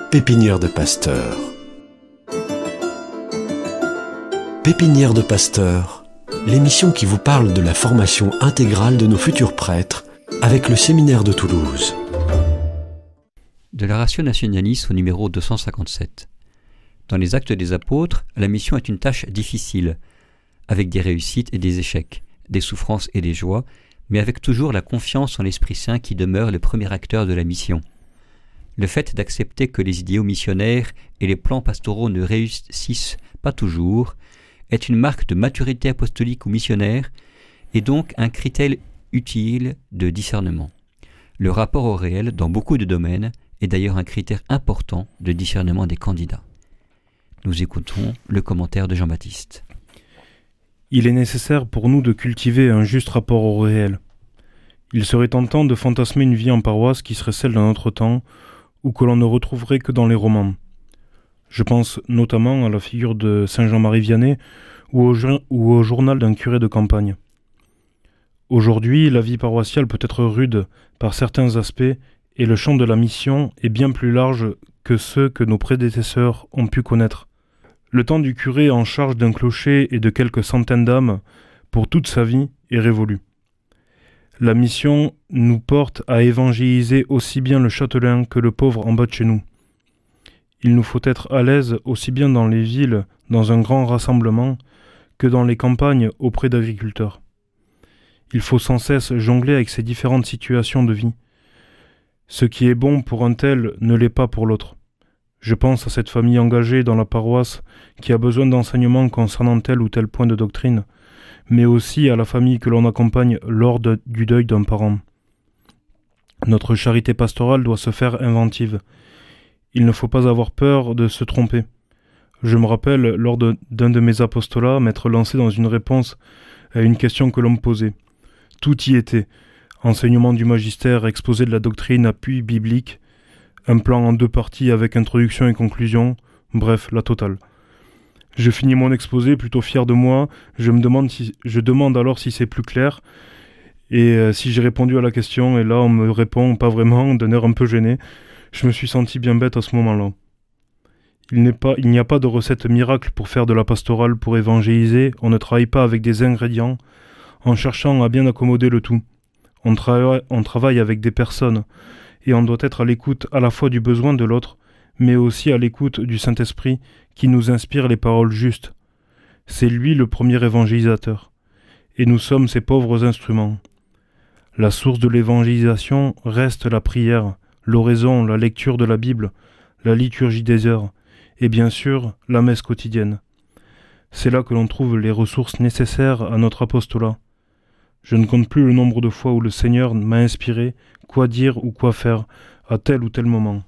Pépinière de Pasteur. Pépinière de Pasteur, l'émission qui vous parle de la formation intégrale de nos futurs prêtres avec le séminaire de Toulouse. De la Ratio Nationalis au numéro 257. Dans les Actes des Apôtres, la mission est une tâche difficile, avec des réussites et des échecs, des souffrances et des joies, mais avec toujours la confiance en l'Esprit Saint qui demeure le premier acteur de la mission. Le fait d'accepter que les idéaux missionnaires et les plans pastoraux ne réussissent pas toujours est une marque de maturité apostolique ou missionnaire et donc un critère utile de discernement. Le rapport au réel, dans beaucoup de domaines, est d'ailleurs un critère important de discernement des candidats. Nous écoutons le commentaire de Jean-Baptiste. Il est nécessaire pour nous de cultiver un juste rapport au réel. Il serait tentant de fantasmer une vie en paroisse qui serait celle d'un autre temps, ou que l'on ne retrouverait que dans les romans. Je pense notamment à la figure de Saint Jean-Marie Vianney ou au journal d'un curé de campagne. Aujourd'hui, la vie paroissiale peut être rude par certains aspects et le champ de la mission est bien plus large que ceux que nos prédécesseurs ont pu connaître. Le temps du curé en charge d'un clocher et de quelques centaines d'âmes pour toute sa vie est révolu. La mission nous porte à évangéliser aussi bien le châtelain que le pauvre en bas de chez nous. Il nous faut être à l'aise aussi bien dans les villes, dans un grand rassemblement, que dans les campagnes auprès d'agriculteurs. Il faut sans cesse jongler avec ces différentes situations de vie. Ce qui est bon pour un tel ne l'est pas pour l'autre. Je pense à cette famille engagée dans la paroisse qui a besoin d'enseignements concernant tel ou tel point de doctrine, mais aussi à la famille que l'on accompagne lors du deuil d'un parent. Notre charité pastorale doit se faire inventive. Il ne faut pas avoir peur de se tromper. Je me rappelle, lors d'un de mes apostolats, m'être lancé dans une réponse à une question que l'on me posait. Tout y était. Enseignement du magistère, exposé de la doctrine, appui biblique, un plan en 2 parties avec introduction et conclusion, bref, la totale. Je finis mon exposé plutôt fier de moi, je demande alors si c'est plus clair, et si j'ai répondu à la question, et là on me répond pas vraiment, d'un air un peu gêné. Je me suis senti bien bête à ce moment-là. Il n'y a pas de recette miracle pour faire de la pastorale, pour évangéliser, on ne travaille pas avec des ingrédients, en cherchant à bien accommoder le tout. On travaille avec des personnes, et on doit être à l'écoute à la fois du besoin de l'autre, mais aussi à l'écoute du Saint-Esprit qui nous inspire les paroles justes. C'est lui le premier évangélisateur, et nous sommes ses pauvres instruments. La source de l'évangélisation reste la prière, l'oraison, la lecture de la Bible, la liturgie des heures, et bien sûr la messe quotidienne. C'est là que l'on trouve les ressources nécessaires à notre apostolat. Je ne compte plus le nombre de fois où le Seigneur m'a inspiré quoi dire ou quoi faire à tel ou tel moment.